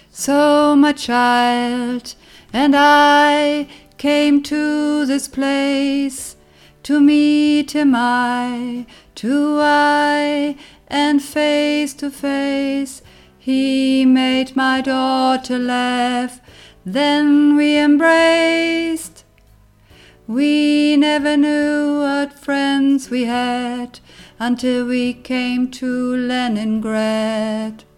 So my child and I came to this place to meet him eye to eye and face to face. He made my daughter laugh, then we embraced. We never knew what friends we had until we came to Leningrad.